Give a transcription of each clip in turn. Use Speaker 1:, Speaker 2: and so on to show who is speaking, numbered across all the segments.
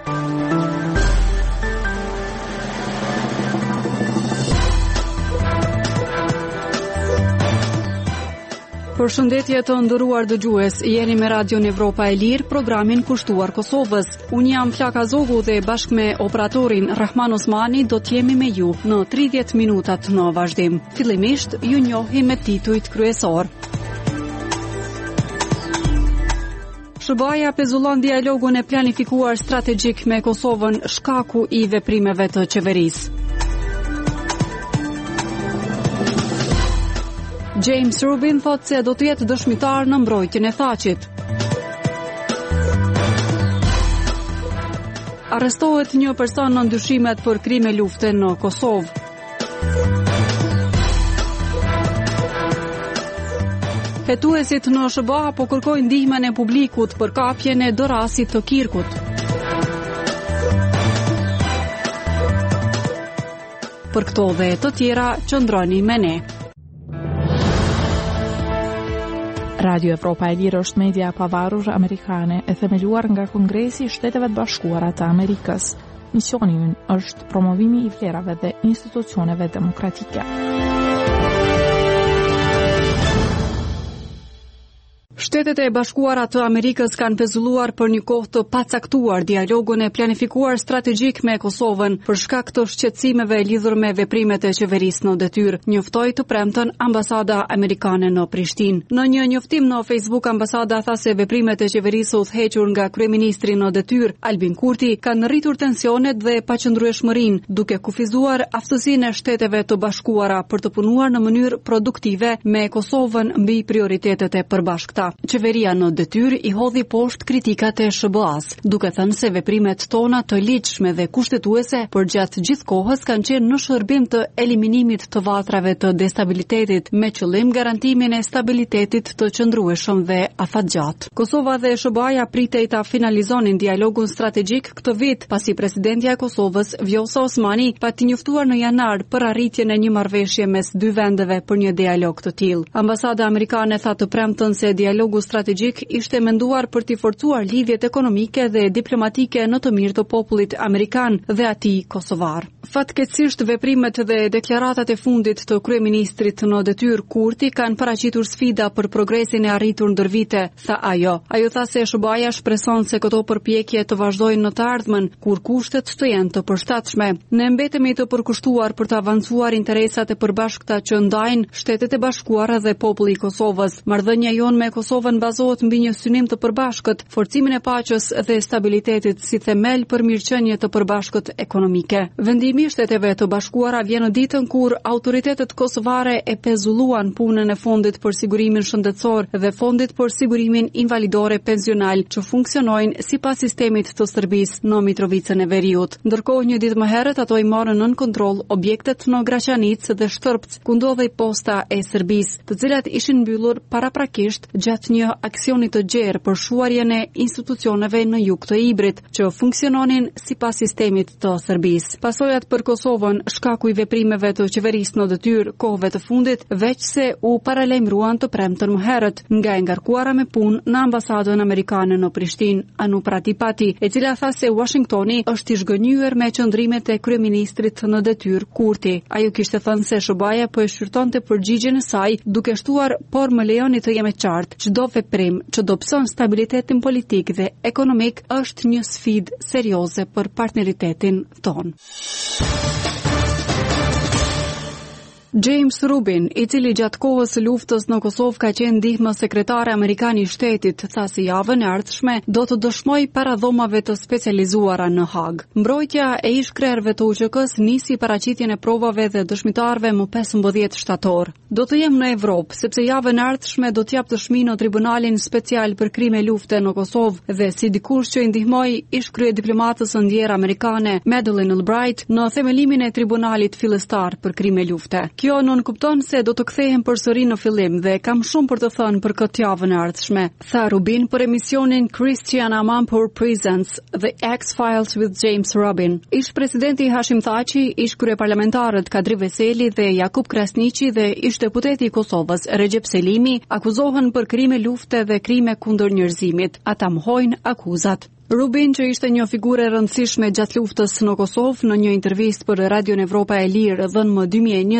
Speaker 1: Përshëndetje të nderuar dëgjues, jeni me Radion Evropa e Lirë, programin kushtuar Kosovës. Unë jam Flaka Zogu dhe bashkë me operatorin Rahman Osmani do t'jemi me ju në 30 minutat në vazhdim. Fillimisht ju njohim me titujt kryesor. SBA-ja pezullon dialogun e planifikuar strategjik me Kosovën, shkaku i veprimeve të qeverisë. James Rubin thot se do të jetë dëshmitar në mbrojtjen e Thaqit. Arrestohet një person në ndyshimet për krime lufte në Kosovë. Hetuesit në SBA po kërkojnë ndihmën e publikut për kapjen e dorasit të Kirkut. Për këto dhe të tjera, qëndroni me ne.
Speaker 2: Radio Evropa e Lirë është media e pavarur amerikane e themeluar nga Kongresi i Shteteve të Bashkuara të Amerikës. Misioni i ynë është promovimi i vlerave dhe institucioneve demokratike.
Speaker 1: Shtetet e Bashkuara të Amerikës kanë pezulluar për një kohë të pacaktuar dialogun e planifikuar strategjik me Kosovën për shkak të shqetësimeve lidhur me veprimet e qeverisë në detyrë, njoftoi të premten ambasada amerikane në Prishtinë. Në një njoftim në Facebook, ambasada tha se veprimet e qeverisë udhëhequr nga kryeministri në detyrë, Albin Kurti, kanë rritur tensionet dhe paqëndrueshmërinë, duke kufizuar aftësinë e Shteteve të Bashkuara për të punuar në mënyrë produktive me Kosovën mbi prioritetet e përbashkëta. Qeveria në detyrë i hodhi poshtë kritikat e SBA-s, duke thënë se veprimet tona të ligjshme dhe kushtetuese përgjatë gjithë kohës kanë qenë në shërbim të eliminimit të vatrave të destabilitetit me qëllim garantimin e stabilitetit të qëndrueshëm dhe afatgjatë. Kosova dhe SBA-ja pritej ta finalizonin dialogun strategjik këtë vit, pasi presidentja e Kosovës, Vjosa Osmani, pati njoftuar në janar për arritjen e një marrëveshje mes dy vendeve për një dialog të tillë. Ambasada amerikane tha të premten se dialogu strategjik ishte menduar për t'i forcuar lidhjet ekonomike dhe diplomatike në të mirë të popullit amerikan dhe atij kosovar. Fatkeqësisht veprimet dhe deklaratat e fundit të kryeministrit në detyrë Kurti kanë paraqitur sfida për progresin e arritur ndër vite, tha ajo. Ajo tha se SBA-ja shpreson se këto përpjekje të vazhdojnë në të ardhmen, kur kushtet të jenë të përshtatshme. Ne mbetemi të përkushtuar për të avancuar interesat e përbashkëta që ndajnë Shtetet e Bashkuara dhe populli i Kosovës. Marrëdhënia jonë me Kosovën bazohet mbi një synim të përbashkët, forcimin e paqes dhe stabilitetit si themel për mirëqenie të përbashkët ekonomike. Vendimi i Shteteve të Bashkuara vjen në ditën kur autoritetet kosovare e pezulluan punën e Fondit për Sigurimin Shëndetësor dhe Fondit për Sigurimin Invalidore Pensional, që funksionojnë sipas sistemit të Serbisë në Mitrovicën e Veriut. Ndërkohë, një ditë më herët ato i morën nën kontroll objektet në Graçanicë dhe Shtërpc, ku ndodhej posta e Serbisë, të cilat ishin mbyllur paraprakisht gjatë një aksioni të gjerë për shuarjen e institucioneve në jug të Ibrit, që funksiononin sipas sistemit të Serbisë. Pasojat për Kosovën, shkaku i veprimeve të qeverisë në detyrë kohëve të fundit, veç se u paralajmëruan të premten më herët nga e ngarkuara me punë në ambasadën amerikane në Prishtinë, Anu Pratipati, e cila tha se Washingtoni është i zhgënjur me qëndrimet e kryeministrit në detyrë Kurti. Ajo kishte thënë se SBA-ja po e shqyrtonte përgjigjen e saj, duke shtuar, por më lejoni të jem e qartë, çdo veprim që dobëson stabilitetin politik dhe ekonomik është një sfidë serioze për partneritetin tonë. James Rubin, i cili gjatë kohës së luftës në Kosovë ka qenë ndihmës sekretare amerikan i shtetit, tha se javën e ardhshme do të dëshmojë para dhomave të specializuara në Hag. Mbrojtja e ish-krerëve të UÇK-s nisi paraqitjen e provave dhe dëshmitarëve më 15 shtator. Do të jem në Evropë, sepse javën e ardhshme do të jap dëshmi në Tribunalin Special për krime lufte në Kosovë dhe si dikush që i ndihmoi ish-kryediplomatës së ndjer amerikane Madeleine Albright në themelimin e Tribunalit Fillestar për krime lufte. Kjo nuk kupton se do të kthehem përsëri në fillim dhe kam shumë për të thënë për këtë javën e ardhshme, tha Rubin për emisionin Christian Amanpour Presents The X-Files with James Rubin. Ish-presidenti Hashim Thaçi, ish-kryeparlamentarët Kadri Veseli dhe Jakub Krasniqi dhe ish-deputeti i Kosovës Recep Selimi akuzohen për krime lufte dhe krime kundër njerëzimit. Ata mohojnë akuzat. Rubin, që ishte një figurë e rëndësishme gjatë luftës në Kosovë, në një intervistë për Radion Evropa e Lirë dhënë më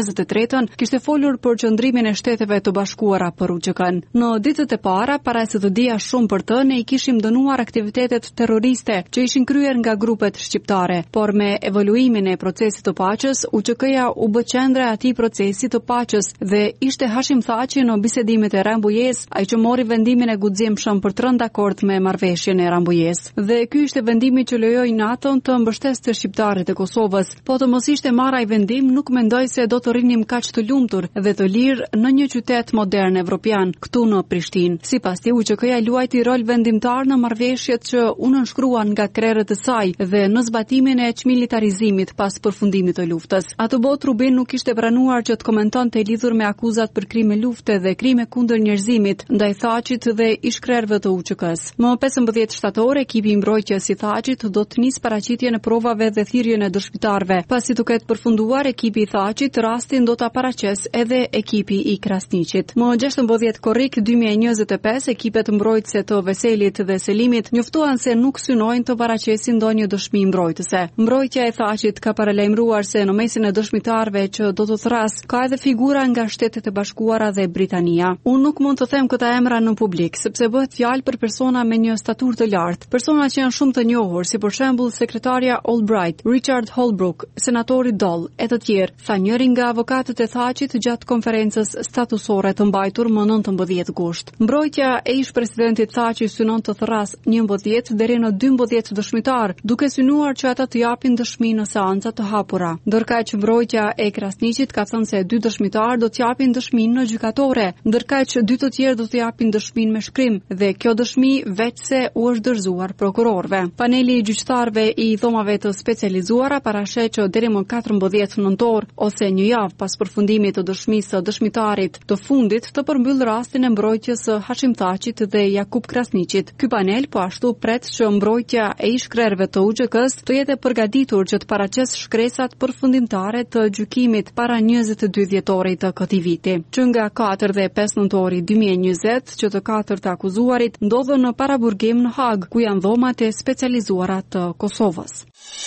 Speaker 1: 2023, kishte folur për qëndrimin e Shteteve të Bashkuara për UÇK-n. Në ditët e para se të dija shumë për të, ne i kishim dënuar aktivitetet terroriste që ishin kryer nga grupet shqiptare, por me evoluimin e procesit të paqes, UÇK-ja u bë qendra e atij procesi të paqes dhe ishte Hashim Thaçi në bisedimet e Rambujës, ai që mori vendimin e guximshëm për të rënë dakord me marrëveshjen e Rambujës. Dhe ky ishte vendimi që lejoi NATO-n të mbështeste shqiptarët e Kosovës. Po të mos ishte marrë ai vendim, nuk mendoj se do të rrinim kaq të lumtur dhe të lirë në një qytet modern evropian, këtu në Prishtinë. Sipas tij, UÇK-ja luajti rol vendimtar në marrëveshjet që u nënshkruan nga krerët e saj dhe në zbatimin e çmilitarizimit pas përfundimit të luftës. Atë botë Rubin nuk ishte pranuar që të komentonte lidhur me akuzat për krime lufte dhe krime kundër njerëzimit ndaj Thaçit dhe ish-krerëve të UÇK-s. Më 15 shtator, ekipi i mbrojtjes i Thaçit do të nisë paraqitjen e provave dhe thirrjen e dëshmitarëve. Pasi të ketë përfunduar ekipi i Thaçit, rastin do ta paraqes edhe ekipi i Krasniqit. Më 16 korrik 2025, ekipet mbrojtëse të Veselit dhe Selimit njoftuan se nuk synojnë të paraqesin ndonjë dëshmi mbrojtëse. Mbrojtja e Thaçit ka paralajmëruar se në mesin e dëshmitarëve që do të thras ka edhe figura nga Shtetet e Bashkuara dhe Britania. Unë nuk mund të them këta emra në publik, sepse bëhet fjalë për persona me një statur të lartë, persona që janë shumë të njohur, si për shembull sekretarja Albright, Richard Holbrooke, senatori Doll e të tjerë, tha njëri nga avokatët e Thaçit gjatë konferencës statusore të mbajtur më 19 gusht. Mbrojtja e ish-presidentit Thaçi synon të therras 11 deri në 12 dëshmitar, duke synuar që ata të japin dëshmi në seanca të hapura. Ndërkaq mbrojtja e Krasniqit ka thënë se 2 dëshmitar do të japin dëshminë në gjykatore, ndërkaq 2 të tjerë do të japin dëshminë me shkrim dhe kjo dëshmi veç se u është dorëzuar prokurorëve. Paneli i gjyqtarëve i dhomave të specializuara parasheh që deri më 14 nëntor ose një javë pas përfundimit të dëshmisë së dëshmitarit të fundit të përmbyll rastin e mbrojtjes së Hashim Thaçit dhe Jakub Krasniqit. Ky panel po ashtu pret që mbrojtja e ish-krerëve të UÇK-s të jetë e përgatitur që të paraqes shkresat përfundimtare të gjykimit para 22 dhjetorit të këtij viti. Që nga 4 dhe 5 nëntori 2020 që të 4 të akuzuarit ndodhen në paraburgim në Hag, ku janë dhomat e specializuara të Kosovës.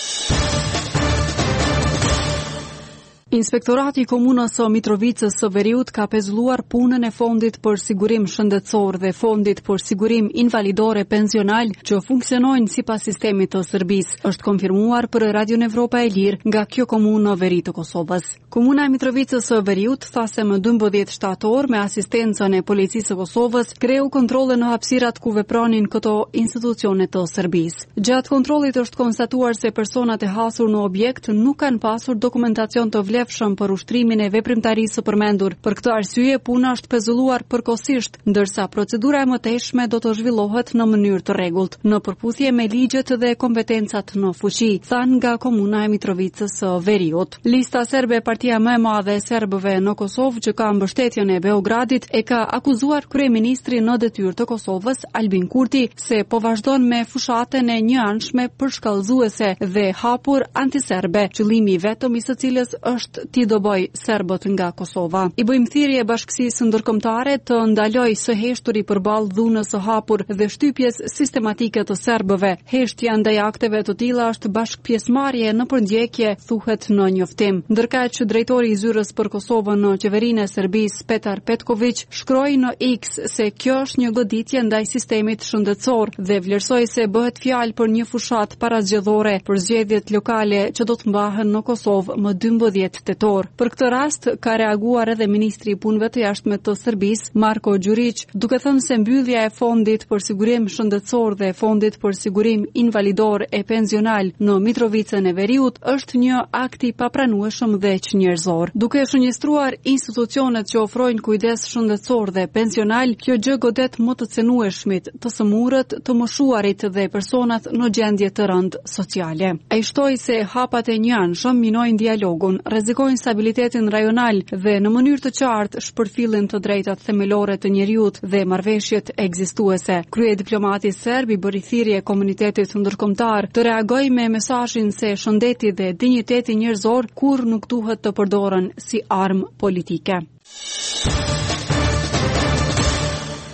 Speaker 1: Inspektorati i Komunës së Mitrovicës së Veriut ka pezulluar punën e Fondit për Sigurim Shëndetësor dhe Fondit për Sigurim Invalidore Pensional që funksionojnë sipas sistemit të Serbisë, është konfirmuar për Radion Evropa e Lirë nga kjo komunë në veri të Kosovës. Komuna e Mitrovicës së Veriut tha se më 12 shtator me asistencën e Policisë së Kosovës kreu kontrolle në hapësirat ku vepronin këto institucione të Serbisë. Gjatë kontrollit është konstatuar se personat e hasur në objekt nuk kanë pasur dokumentacion të vlefshëm për ushtrimin e veprimtarisë së përmendur. Për këtë arsye puna është pezulluar përkohësisht, ndërsa procedura e mëtejshme do të zhvillohet në mënyrë të rregullt, në përputhje me ligjet dhe kompetencat në fuqi, than nga komuna e Mitrovicës së Veriut. Lista serbe, partia më e madhe e serbëve në Kosovë që ka mbështetjen e Beogradit, e ka akuzuar kryeministrin në detyrë të Kosovës, Albin Kurti, se po vazhdon me fushatën e njëanshme përshkallëzuese dhe hapur antiserbe, qëllimi vetëm i së cilës është ti do bëj serbët nga Kosova. I bëjmë thirrje bashkësisë ndërkombëtare të ndalojë së heshturi përballë dhunës së hapur dhe shtypjes sistematike të serbëve. Heshtja ndaj akteve të tilla është bashkëpjesëmarrje në përndjekje, thuhet në njoftim. Ndërkaq drejtori i zyrës për Kosovën në qeverinë e Serbisë, Petar Petković, shkroi në X se kjo është një goditje ndaj sistemit shëndetësor dhe vlerësoi se bëhet fjalë për një fushat parazgjedhore për zgjedhjet lokale që do të mbahen në Kosovë më 12 tetor. Për këtë rast ka reaguar edhe ministri i punëve të jashtme të Serbisë, Marko Đurić, duke thënë se mbyllja e Fondit për Sigurim Shëndetësor dhe Fondit për Sigurim Invalidor e Pensional në Mitrovicën e Veriut është një akt i papranueshëm dhe çnjerëzor. Duke shënjestruar institucionet që ofrojnë kujdes shëndetësor dhe pensional, kjo gjë godet më të cenueshmit, të sëmurët, të moshuarit dhe personat në gjendje të rëndë sociale. Ai shtoi se hapat e njëanshëm minojnë dialogun, rrezikojnë stabilitetin rajonal dhe në mënyrë të qartë shpërfillin të drejtat themelore të njerëzit dhe marrëveshjet ekzistuese. Krye diplomati serb i bëri thirrje komunitetit ndërkombëtar të reagojë me mesazhin se shëndeti dhe dinjiteti njerëzor kurrë nuk duhet të përdoren si armë politike.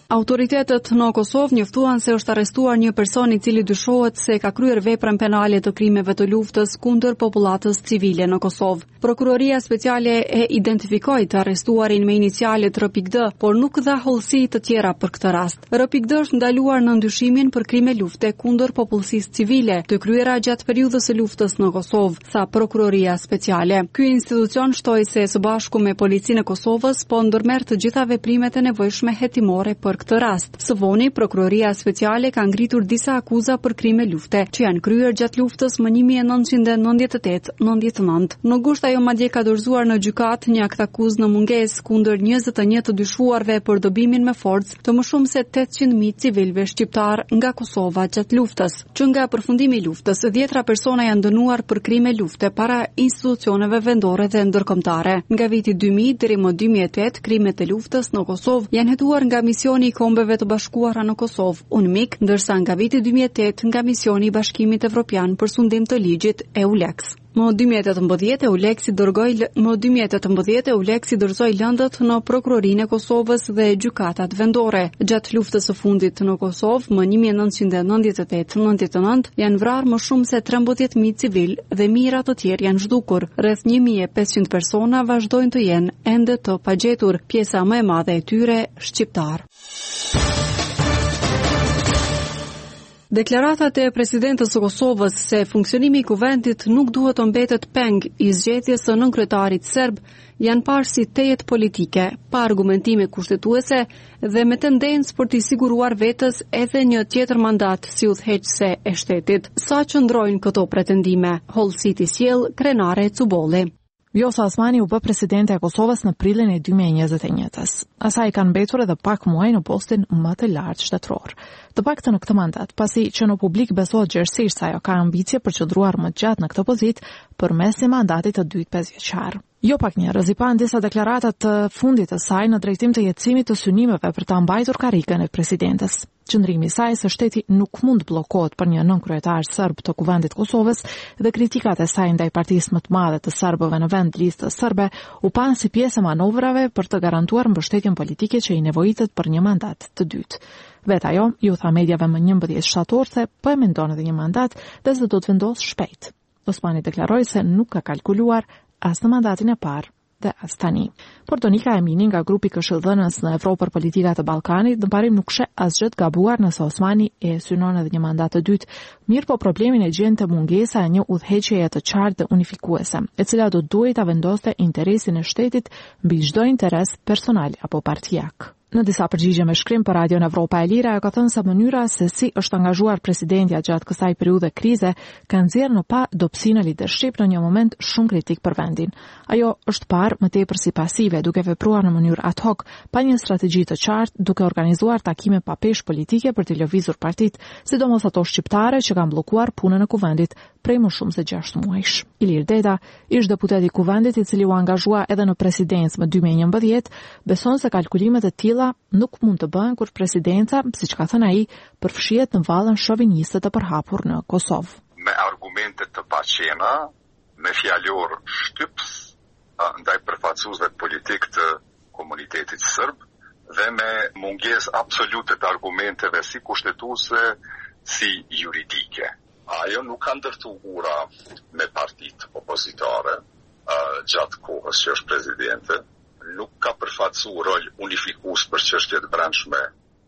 Speaker 1: Autoritetet në Kosovë njoftuan se është arrestuar një person I cili dyshohet se ka kryer veprën penale të krimeve të luftës kundër popullatës civile në Kosovë. Prokuroria speciale e identifikoi të arrestuarin me inicialet R.D, por nuk dha hollësi të tjera për këtë rast. R.D është ndaluar në ndyshimin për krime lufte kundër popullsisë civile, të kryera gjatë periudhës së luftës në Kosovë, tha Prokuroria speciale. Ky institucion shtoi se së bashku me policinë e Kosovës po ndërmerr të gjitha veprimet e nevojshme hetimore për këtë rast. Së voni, Prokuroria speciale ka ngritur disa akuza për krime lufte, që janë kryer gjatë luftës më 1998-99. Në gusht ajo madje ka dorëzuar në gjykat një akt akuzë në mungesë kundër 21 të dyshuarve për dobimin me forcë të më shumë se 800.000 civilëve shqiptar nga Kosova gjatë luftës. Që nga përfundimi I luftës, 10 persona janë dënuar për krime lufte para institucioneve vendore dhe ndërkombëtare. Nga viti 2000 deri më 2008, krimet e luftës në Kosovë janë hetuar nga misioni I Kombeve të Bashkuara në Kosovë, UNMIK, ndërsa nga viti 2008 nga misioni I Bashkimit Evropian për sundim të ligjit EULEX. Më 2018 EULEX dorëzoi lëndët në Prokurorinë e Kosovës dhe gjykatat vendore. Gjatë luftës së fundit në Kosovë, më 1998-99, janë vrarë më shumë se 13.000 civil dhe mijëra të tjerë janë zhdukur. Rreth 1.500 persona vazhdojnë të jenë ende të pagjetur, pjesa më e madhe e tyre shqiptar. Deklaratat e presidentës së Kosovës se funksionimi I kuvendit nuk duhet të mbetet peng I zgjedhjes së nënkretarit serb janë parë si tejet politike, pa argumentime kushtetuese dhe me tendencë për t'i siguruar vetës edhe një tjetër mandat si udhëheqëse e shtetit. Sa qëndrojnë këto pretendime? Hollësit I sjell Krenare Cubolli.
Speaker 2: Vjosa Osmani u bë presidente e Kosovës në prilin e 2021-s. Asaj kanë mbetur edhe pak muaj në postin më të lartë shtetëror. Të paktën në këtë mandat, pasi që në publik besohet gjerësisht se ajo ka ambicie për qëndruar më gjatë në këtë pozitë përmes një mandati të dytë 5-vjeçar. Jo pak njerëz I pan disa deklarata të fundit të saj në drejtim të jetësimit të synimeve për ta mbajtur karrikën e presidentes. Qëndrimi I saj se shteti nuk mund bllokohet për një nënkryetar serb të kuvendit Kosovës dhe kritikat e saj ndaj partisë më të madhe të serbëve në vend listës serbe u pan si pjesë e manovrave për të garantuar mbështetjen politike që I nevojitet për një mandat të dytë. Vetë ajo ju tha mediave më 11 shtator se po e mendon edhe një mandat dhe se do të vendosë shpejt. Osmani deklaroi se nuk ka kalkuluar as në mandatin e parë dhe as tani. Por Donika Emini nga grupi këshillëdhënës në Evropë për politika të Ballkanit në parim nuk sheh asgjë të gabuar nëse Osmani e synon edhe një mandat të dytë. Mirë po problemin e gjen te mungesa e një udhëheqjeje të qartë dhe unifikuese, e cila do duhej ta vendoste interesin e shtetit mbi çdo interes personal apo partijak. Në disa përgjigje me shkrim për Radion Evropa e Lira, ajo ka thënë se mënyra se si është angazhuar presidentja gjatë kësaj periudhe krize ka nxjerrë në pa dobësi në lidership në një moment shumë kritik për vendin. Ajo është parë më tepër si pasive, duke vepruar në mënyrë ad hoc, pa një strategji të qartë, duke organizuar takime pa peshë politike për të lëvizur partitë, sidomos ato shqiptare që kanë bllokuar punën e kuvendit prej më shumë se 6 muajsh. Ilir Deda, ish deputet I kuvendit I cili u angazhua edhe në presidencë më 2011, beson se kalkulimet e tilla nuk mund të bëhen kur presidenca, siç ka thënë ai, përfshihet në vallën shoviniste të përhapur në Kosovë.
Speaker 3: Me argumente të paqena, me fjalor shtyps ndaj përfaqësuesve politik të komunitetit serb dhe me mungesë absolute të argumenteve si kushtetuese si juridike. Ajo nuk ka ndërtu ura me partitë opozitare gjatë kohës që është presidente, nuk ka përfaqësu rol unifikues për çështjet brendshme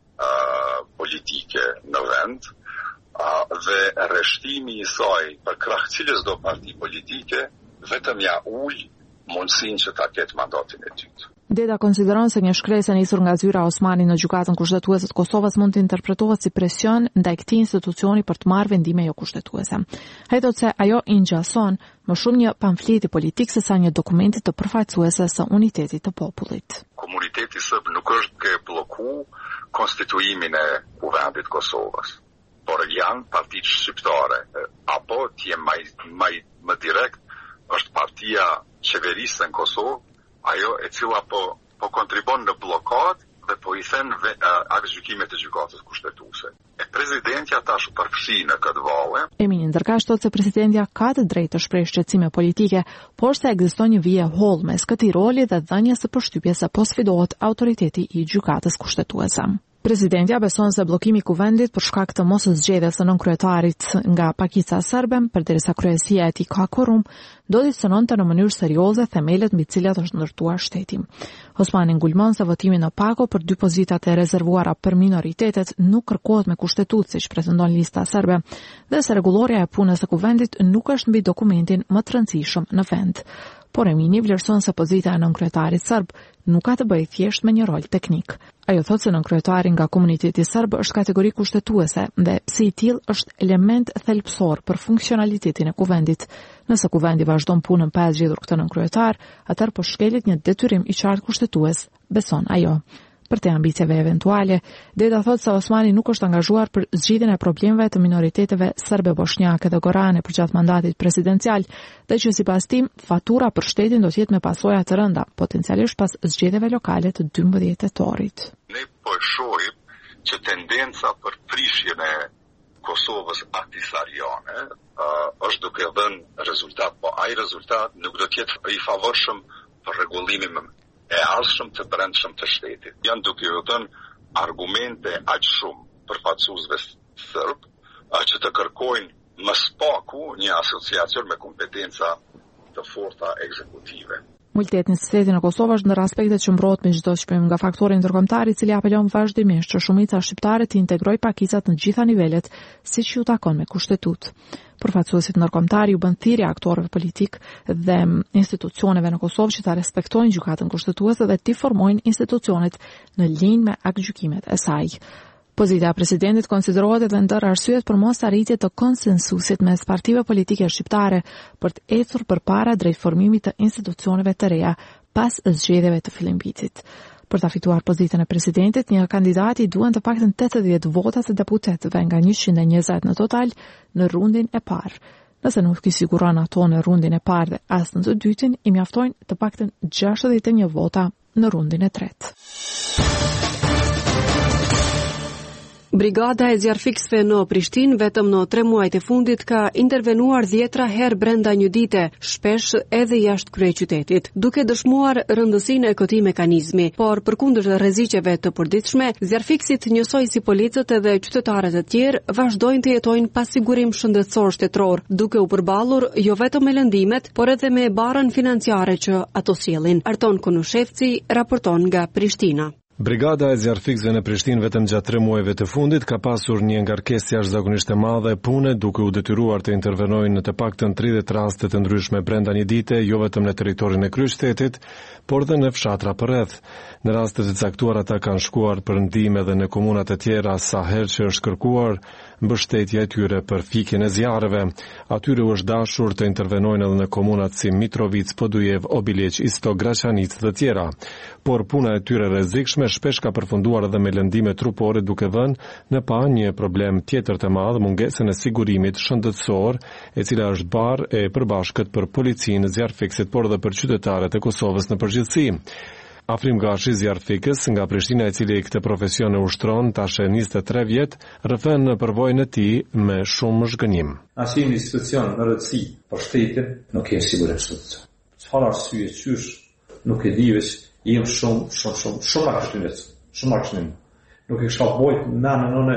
Speaker 3: politike në vend, dhe rreshtimi I saj për krah cilës do parti politike vetëm ja ul mundësinë që ta ketë mandatin e dytë.
Speaker 2: Deda konsideron se një shkresë nisur nga zyra Osmani në gjykatën kushtetuese të Kosovës mund të interpretohet si presion ndaj këtij institucioni për të marrë vendime jo kushtetuese. Ai thotë se ajo I ngjason më shumë një pamfleti politik sesa një dokumenti të përfaqësuese së unitetit të popullit.
Speaker 3: Komuniteti serb nuk është duke blloku konstituimin e kuvendit Kosovës, por janë partitë shqiptare, apo të jem më direkt është partia qeverisë në Kosovë, ajo e cila po kontribon në blokad dhe po I thën aktgjykimet e gjykatës kushtetuese. E presidentja tash u përfshi në këtë vallë.
Speaker 2: Emini ndërkaq thotë se presidentja ka të drejtë të shprehë shqetësime politike, por se ekziston një vije holl mes këtij roli dhe dhënies së përshtypjes se po sfidohet autoriteti I gjykatës kushtetuese. Presidentja beson se bllokimi i kuvendit për shkak të mos zgjedhjes së nënkryetarit nga pakica serbe, përderisa kryesia e tij ka korrum, do të cënonte në mënyrë serioze themelet mbi të cilat është ndërtuar shteti. Osmani ngulmon se votimi në Pako për 2 pozitat e rezervuara për minoritetet nuk kërkohet me kushtetutë siç pretendon lista serbe, dhe se rregullorja e punës së kuvendit nuk është mbi dokumentin më të rëndësishëm në vend. Por Emini vlerëson se pozita e nënkryetarit serb nuk ka të bëjë thjesht me një rol teknik. Ajo thotë se nënkryetari nga komuniteti serb është kategori kushtetuese dhe si i tillë është element thelbësor për funksionalitetin e kuvendit. Nëse kuvendi vazhdon punën pa zgjedhur këtë nënkryetar, atëherë po shkelet një detyrim i qartë kushtetues, beson ajo. Për te ambicjeve eventuale, Deda thotë se Osmani nuk është angazhuar për zgjidhjen e problemeve të minoriteteve serbe, bosnjake dhe gorane përgjatë mandatit presidencial, dhe që sipas tij fatura për shtetin do të jetë me pasoja të rënda, potencialisht pas zgjedhjeve lokale të 12 tetorit.
Speaker 3: Ne po shohim që tendenca për prishjen e Kosovës aktisariane është duke dhënë rezultat, po ai rezultat nuk do të jetë i favorshëm për rregullimin e arshëm të brendshëm të shtetit. Janë duke u dhënë argumente aq shumë përfaqësuesve serb që të kërkojnë më së paku një asociacion me kompetenca të forta ekzekutive.
Speaker 2: Multeti në shtetin e Kosovës është ndër aspektet që mbrohet me çdo shpjegim nga faktori ndërkombëtar i cili apelon vazhdimisht që shumica shqiptare të integrojë pakicat në gjitha nivelet, siç ju takon me kushtetutë. Përfaqësuesit ndërkombëtar ju bën thirrje aktorëve politik dhe institucioneve në Kosovë që ta respektojnë gjykatën kushtetuese dhe të formojnë institucionet në linjë me aktgjykimet e saj. Pozita e presidentit konsiderohet edhe ndër arsyet për mos arritje të konsensusit mes partive politike shqiptare për të ecur përpara drejt formimit të institucioneve të reja pas zgjedhjeve të fillimvitit. Për ta fituar pozitën e presidentit, një kandidati duhen të paktën 80 vota të deputetëve nga 120 në total në rundin e parë. Nëse nuk i siguron ato në rundin e parë dhe as në të dytin, i mjaftojnë të paktën 61 vota në rundin e tretë.
Speaker 1: Brigada e zjarrfiksëve në Prishtinë vetëm në 3 muajt e fundit ka intervenuar 10 herë brenda një dite, shpesh edhe jashtë kryeqytetit, duke dëshmuar rëndësinë e këtij mekanizmi. Por përkundër rreziqeve të përditshme, zjarrfiksit njësoj si policët edhe qytetarët e tjerë vazhdojnë të jetojnë pa sigurim shëndetësor shtetëror, duke u përballur jo vetëm me lëndimet, por edhe me barrën financiare që ato sjellin. Arton Konushevci raporton nga Prishtina.
Speaker 4: Brigada e zjarrfiksëve në Prishtinë vetëm gjatë 3 muajve të fundit ka pasur një ngarkesë jashtëzakonisht të madhe pune, duke u detyruar të intervenojnë në të paktën 30 raste të ndryshme brenda një dite, jo vetëm në territorin e kryeqytetit, por dhe në fshatra përreth. Në raste të caktuara ata kanë shkuar për ndihmë edhe në komunat e tjera sa herë që është kërkuar mbështetja e tyre për fikjen e zjarreve. Atyre u është dashur të intervenojnë edhe në komunat si Mitrovic, Podujev, Obiliq, Istok, Graçanic dhe tjera. Por puna e tyre rrezikshme shpesh ka përfunduar edhe me lëndime trupore, duke dhënë në pa një problem tjetër të madh, mungesën e sigurimit shëndetësor, e cila është barë e përbashkët për policinë, zjarrfiksit, por edhe për qytetarët e Kosovës në përgjithësi. Afrim Gashi, zjarrfikës nga Prishtina, i cili këtë profesion e ushtron tash 23 vjet, rrëfen në përvojën e tij me shumë zhgënjim.
Speaker 5: Asnjë institucion në rëndësi për shtetin nuk ka sigurim shëndetësor. Çfarë arsye qysh nuk e di, veç jam shumë akshtim. Nuk e kisha bojt nënë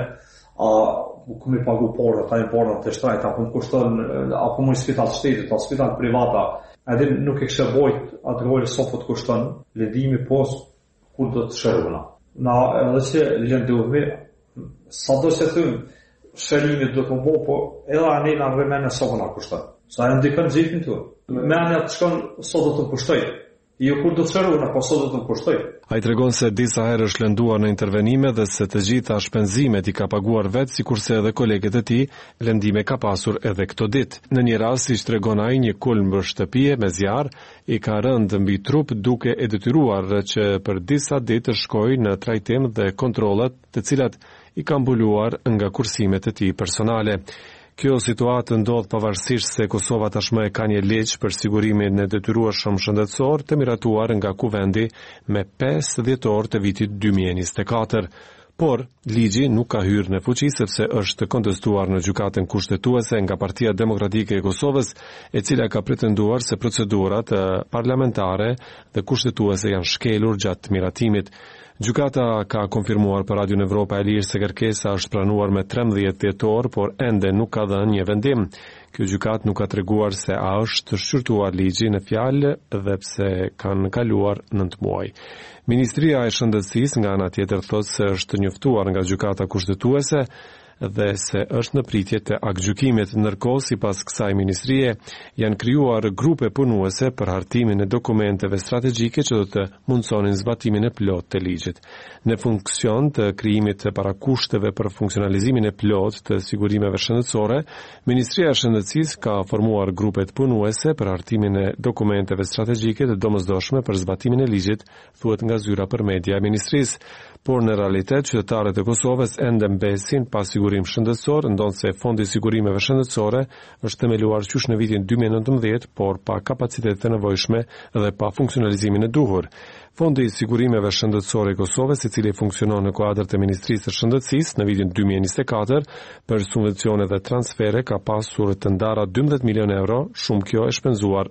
Speaker 5: ku më pagu porta, ta porta të shtrajt, apo më kushton, apo më spital shtetit, apo spital privata. Edhe nuk e kisha bojt atë role sofot kushton, lëndimi pos kur do të shëruna. Na edhe që lëndove, sa do se thëmë, shërimit do të bo, po edhe anë në rëmene sofën a kushton. Sa e ndikën gjithin të. Me anë atë shkon, sot do të kushtoj. Jo kur do të shëruna, po sot do të kushtoj.
Speaker 4: A i tregon se disa herë është lënduar në intervenime dhe se të gjitha shpenzimet i ka paguar vetë, sikurse edhe kolegët e tij lëndime ka pasur edhe këto ditë. Në një rast, siç tregon ai, një kulm shtëpie me zjarr i ka rënë mbi trup, duke e detyruar që për disa ditë të shkojë në trajtim dhe kontrollet, të cilat i kanë mbuluar nga kursimet e tij personale. Kjo situatë ndodh pavarësisht se Kosova tashmë ka një ligj për sigurimin e detyrueshëm shëndetësor të miratuar nga Kuvendi me 5 dhjetor të vitit 2024. Por ligji nuk ka hyrë në fuqi sepse është kontestuar në gjykatën kushtetuese nga Partia Demokratike e Kosovës, e cila ka pretenduar se procedurat parlamentare dhe kushtetuese janë shkelur gjatë miratimit. Gjykata ka konfirmuar për Radion Evropa e Lirë se kërkesa është pranuar me 13 tetor, por ende nuk ka dhënë një vendim. Kjo gjykatë nuk ka treguar se a është shqyrtuar ligji në fjalë dhe pse kanë kaluar 9 muaj. Ministria e Shëndetësisë nga ana tjetër thotë se është njoftuar nga gjykata kushtetuese dhe se është në pritje të aktgjykimit. Ndërkohë, sipas kësaj ministrie, janë krijuar grupe punuese për hartimin e dokumenteve strategjike që do të mundsonin zbatimin e plotë të ligjit. Në funksion të krijimit të parakushteve për funksionalizimin e plotë të sigurimeve shëndetësore, Ministria e Shëndetësisë ka formuar grupe punuese për hartimin e dokumenteve strategjike të domosdoshme për zbatimin e ligjit, thuhet nga zyra për media e ministrisë. Por në realitet, qytetarët e Kosovës ende mbesin pa sigurim shëndetësor, ndonse Fondi i Sigurimeve Shëndetësore është themeluar qysh në vitin 2019, por pa kapacitet të nevojshme dhe pa funksionalizimin e duhur. Fondi i Sigurimeve Shëndetësore i Kosovës, i cili funksionon në kuadër të Ministrisë së Shëndetësisë në vitin 2024, për subvencione dhe transfere ka pasur të ndara 12 milion euro, shumë kjo e shpenzuar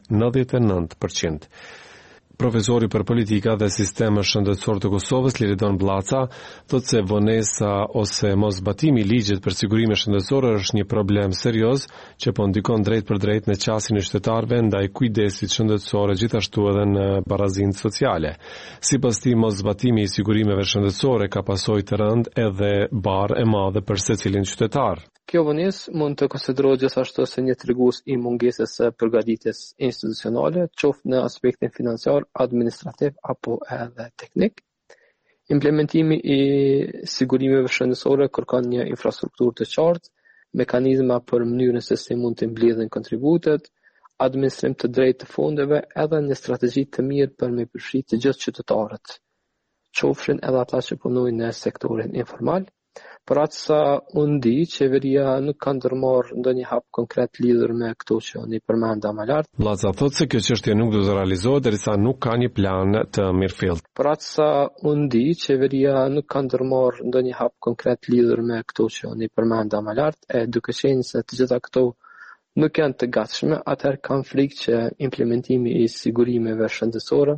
Speaker 4: 99%. Profesori për politika dhe sistem shëndetësor të Kosovës, Liridon Blaca, thotë se vonesa ose mos zbatimi i ligjit për sigurime shëndetësore është një problem serioz që po ndikon drejt për drejt në qasjen e qytetarëve ndaj kujdesit shëndetësore, gjithashtu edhe në barazinë sociale. Sipas tij, mos zbatimi i sigurimeve shëndetësore ka pasojë të rëndë edhe barë e madhe për secilin qytetar.
Speaker 6: Kjo vonesë mund të konsiderohet gjithashtu si një tregues i mungesës së përgatitjes institucionale, qoftë në aspektin financiar, administrativ apo edhe teknik. Implementimi i sigurimeve shëndetësore kërkon një infrastrukturë të qartë, mekanizma për mënyrën se si mund të mbledhen kontributet, administrim të drejtë të fondeve edhe një strategji të mirë për me përfshirë të gjithë qytetarët, qofshin edhe ata që punojnë në sektorin informal. Por atë sa unë di, qeveria nuk ka ndërmarrë ndonjë hap konkret lidhur me këto që unë i përmenda më lart.
Speaker 4: Blaca thotë se kjo çështje nuk do të realizohet derisa nuk ka një plan të mirëfillt.
Speaker 6: Por atë sa unë di, qeveria nuk ka ndërmarrë ndonjë hap konkret lidhur me këto që unë i përmenda më lart, e duke qenë se të gjitha këto nuk janë të gatshme, atëherë kam frikë që implementimi i sigurimeve shëndetësore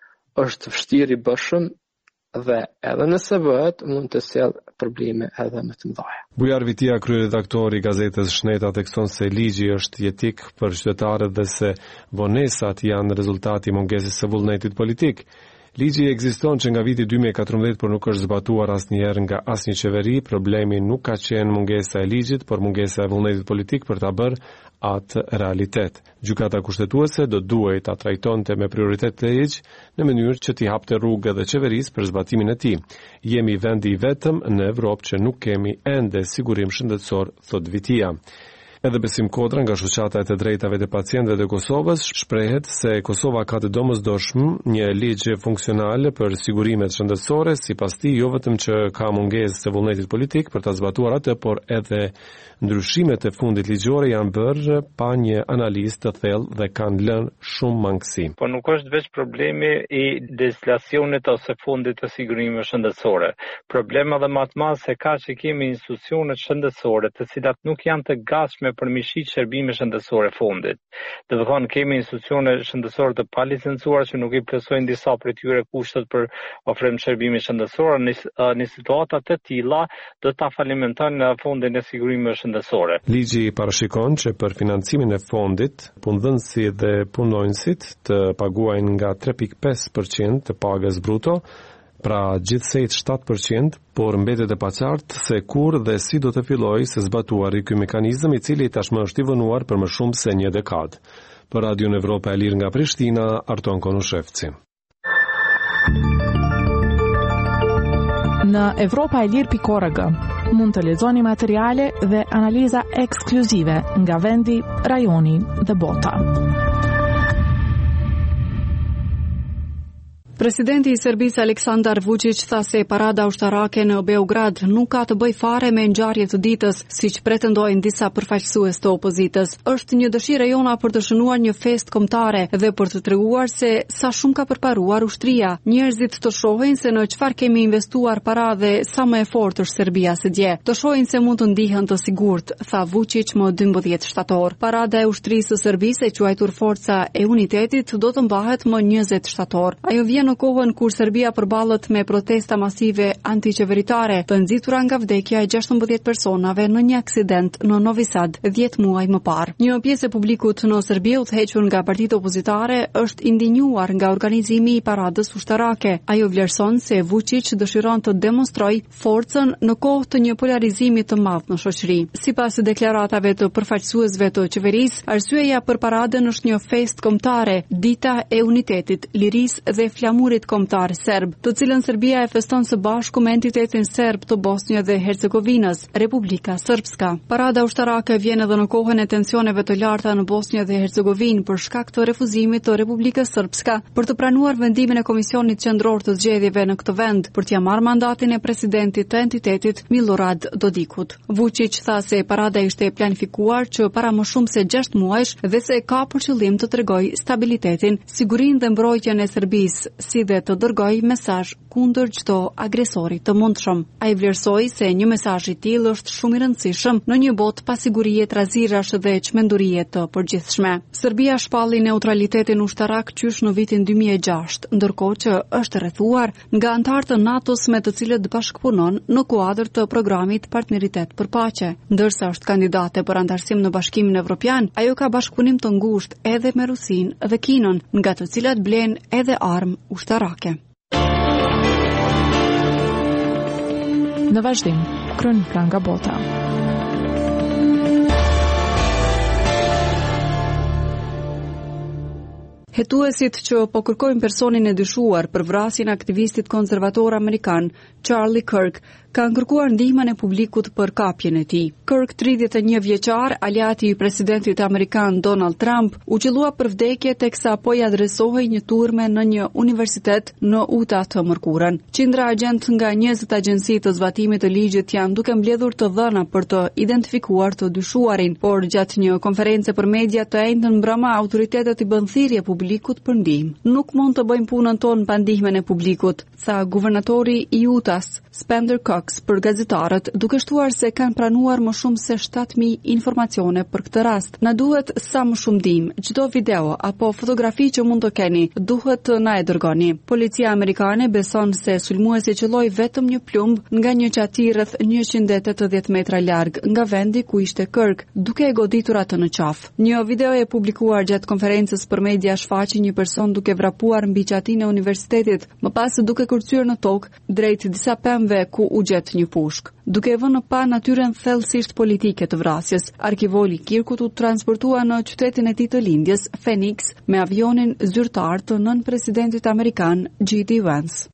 Speaker 6: është vështirë i bëshëm dhe edhe nëse bëhet, mund të sjellë probleme edhe më të mëdha.
Speaker 4: Bujar Vitia, kryeredaktori i gazetës Shneta, thekson se ligji është jetik për qytetarët dhe se vonesat janë rezultati i mungesës së vullnetit politik. Ligji ekziston që nga viti 2014, por nuk është zbatuar asnjëherë nga asnjë qeveri. Problemi nuk ka qenë mungesa e ligjit, por mungesa e vullnetit politik për ta bërë atë realitet. Gjykata kushtetuese do duhej ta trajtonte me prioritet të ligj në mënyrë që t'i hapte rrugë edhe qeverisë për zbatimin e tij. Jemi vendi i vetëm në Evropë që nuk kemi ende sigurim shëndetësor, thot Vitia. Edhe Besim Kodra nga Shoqata e të Drejtave të Pacientëve të Kosovës shprehet se Kosova ka të domosdoshëm një ligj funksional për sigurimet shëndetësore, sipas tij jo vetëm që ka mungesë të vullnetit politik për ta zbatuar atë, por edhe ndryshimet e fundit ligjore janë bërë pa një analizë të thellë dhe kanë lënë shumë mangësi.
Speaker 7: Po nuk është vetëm problemi i legislacionit ose fundit të sigurimeve shëndetësore. Problemi edhe më i madh se ka që kemi institucione shëndetësore të cilat nuk janë të gatshme për me shit shërbime shëndetësore fundit. Do të thonë kemi institucione shëndetësore të palicencuara që nuk i plotësojnë disa prej tyre kushtet për ofrim shërbime shëndetësore. Në situata të tilla do ta falimentojnë në fondin e sigurimeve shëndetësore.
Speaker 4: Ligji parashikon që për financimin e fondit, punëdhënësit dhe punonjësit të paguajnë nga 3.5% të pagës bruto, pra gjithsej 7%, por mbetet e paqartë se kur dhe si do të fillojë së zbatuari ky mekanizëm, i cili tashmë është i vënuar për më shumë se një dekadë. Për Radion Evropa e Lirë nga Prishtina, Arton Konushevci.
Speaker 2: Në evropaelir.org mund të lexoni materiale dhe analiza ekskluzive nga vendi, rajoni dhe bota.
Speaker 1: Presidenti i Serbisë Aleksandar Vučić tha se parada ushtarake në Beograd nuk ka të bëjë fare me ngjarje të ditës, siç pretendojnë disa përfaqësues të opozitës. Është një dëshirë jona për të shënuar një festë kombëtare dhe për të treguar se sa shumë ka përparuar ushtria. Njerëzit të shohin se në çfarë kemi investuar para dhe sa më e fortë është Serbia së dje. Të shohin se mund të ndihen të sigurt, tha Vučić më 12 shtator. Parada e ushtrisë së Serbisë, e quajtur Forca e Unitetit, do të mbahet më 20 shtator. Ajo vjen në kohën kur Serbia përballet me protesta masive antiqeveritare, të nxitura nga vdekja e 16 personave në një aksident në Novi Sad 10 muaj më parë. Një pjesë e publikut në Serbi udhëhequr nga partitë opozitare është indinjuar nga organizimi i paradës ushtarake. Ajo vlerëson se Vučić dëshiron të demonstrojë forcën në kohë të një polarizimi të madh në shoqëri. Sipas deklaratave të përfaqësuesve të qeverisë, arsyeja për paradën është një festë kombëtare, Dita e Unitetit, Lirisë dhe Flamurit kombëtar serb, të cilën Serbia e feston së bashku me entitetin serb të Bosnjë dhe Hercegovinës, Republika Srpska. Parada ushtarake vjen edhe në kohën e tensioneve të larta në Bosnjë dhe Hercegovinë për shkak të refuzimit të Republikës Srpska për të pranuar vendimin e Komisionit Qendror të Zgjedhjeve në këtë vend për t'ia marrë mandatin e presidentit të entitetit Milorad Dodikut. Vučić tha se parada ishte planifikuar që para më shumë se 6 muajsh dhe se ka për qëllim të tregojë stabilitetin, sigurinë dhe mbrojtjen e Serbisë, si dhe të dërgojë mesazh kundër çdo agresori të mundshëm. Ai vlerësoi se një mesazh i tillë është shumë i rëndësishëm në një botë pa sigurie, trazirash dhe çmendurie të përgjithshme. Serbia shpalli neutralitetin ushtarak qysh në vitin 2006, ndërkohë që është rrethuar nga anëtarë të NATO-s me të cilët bashkëpunon në kuadër të programit Partneritet për Paqe. Ndërsa është kandidate për antarësim në Bashkimin Evropian, ajo ka bashkëpunim të ngushtë edhe me Rusinë dhe Kinën, nga të cilat blen edhe armë ushtarake.
Speaker 2: Në vazhdim, kronika nga bota.
Speaker 1: Hetuesit që po kërkojnë personin e dyshuar për vrasjen e aktivistit konservator amerikan Charlie Kirk kanë kërkuar ndihmën e publikut për kapjen e tij. Kirk, 31 vjeçar, aleati i presidentit amerikan Donald Trump, u qellua për vdekje teksa po i adresohej një turme në një universitet në Utah të mërkurën. Qindra agent nga 20 agjenci të zbatimit të ligjit janë duke mbledhur të dhëna për të identifikuar të dyshuarin, por gjatë një konference për media të njëjtën mbrëma autoritetet i bën thirrje publikut për ndihmë. Nuk mund të bëjmë punën tonë pa ndihmën e publikut, tha guvernatori i Utahs, Spencer Cox, për gazetarët, duke shtuar se kanë pranuar më shumë se 7.000 informacione për këtë rast. Na duhet sa më shumë ndihmë. Çdo video apo fotografi që mund të keni, duhet të na e dërgoni. Policia amerikane beson se sulmuesi qelloi vetëm një plumb nga një qati rreth 180 metra larg nga vendi ku ishte Kirk, duke e goditur atë në qafë. Një video e publikuar gjatë konferencës për media shfaqi një person duke vrapuar mbi qatinë e universitetit, më pas duke kërcyer në tokë drejt disa pemëve ku u gjet një pushk. Duke vënë pa natyrën thellësisht politike të vrasjes, arkivoli Kirkut u transportua në qytetin e tij të lindjes, Phoenix, me avionin zyrtar të nën presidentit amerikan J.D. Vance.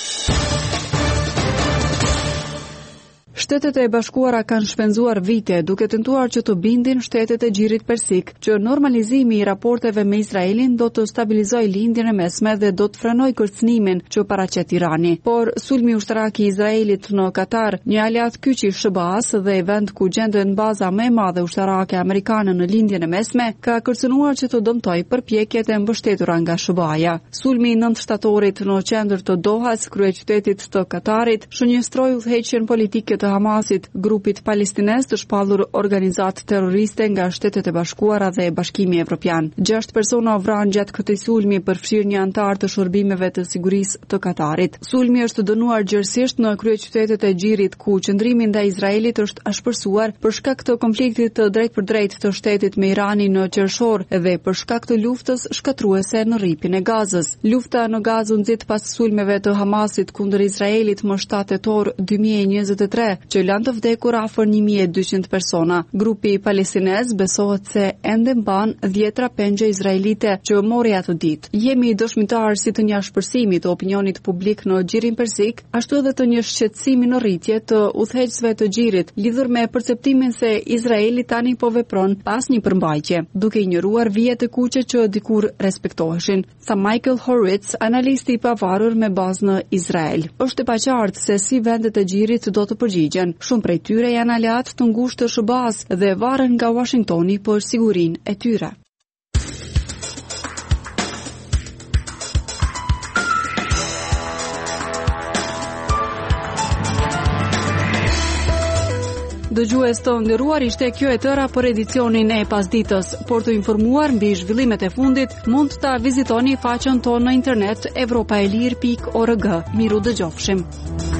Speaker 1: Shtetet e Bashkuara kanë shpenzuar vite duke tentuar që të bindin shtetet e Gjirit Persik që normalizimi i raporteve me Izraelin do të stabilizojë lindjen e mesme dhe do të frenojë kërcënimin që paraqet Irani. Por sulmi ushtarak i Izraelit në Katar, një aleat kyç i SBA-s dhe vend ku gjenden baza më e madhe ushtarake amerikane në lindjen e mesme, ka kërcënuar që të dëmtojë përpjekjet e mbështetura nga SBA-ja. Sulmi i 9 shtatorit në qendër të Dohas, kryeqytetit të Katarit, shënjestroi udhëheqjen politike të Hamasit, grupit palestinez të shpallur organizatë terroriste nga Shtetet e Bashkuara dhe Bashkimi Evropian. 6 persona u vranë gjatë këtij sulmi, përfshirë një antar të shërbimeve të sigurisë të Katarit. Sulmi është dënuar gjërësisht në kryeqytetet e Gjirit, ku qëndrimi ndaj Izraelit është ashpërsuar për shkak të konfliktit të drejtpërdrejtë të shtetit me Iranin në qershor dhe për shkak të luftës shkatruese në rripin e Gazës. Lufta në Gazë u nxit pas sulmeve të Hamasit kundër Izraelit më 7 tetor 2023, që lanë të vdekur afër 1200 persona. Grupi palestinez besohet se ende mban 10 pengje izraelite që mori atë ditë. Jemi dëshmitar si të një ashpërsimi të opinionit publik në Gjirin Persik, ashtu edhe të një shqetësimi në rritje të udhëheqësve të Gjirit, lidhur me perceptimin se Izraeli tani po vepron pas një përmbajtje, duke ignoruar vijet e kuqe që dikur respektoheshin, tha Michael Horowitz, analisti i pavarur me bazë në Izrael. Është e paqartë se si vendet e Gjirit do të përgjigjen. Shumë prej tyre janë aleat të ngushtë të SBA-s dhe varen nga Washingtoni për sigurinë e tyre. Dëgjues të nderuar, ishte kjo e tëra për edicionin e pasditës. Por të informuar mbi zhvillimet e fundit, mund ta vizitoni faqen tonë në internet evropaelir.org. Miru dëgjofshim.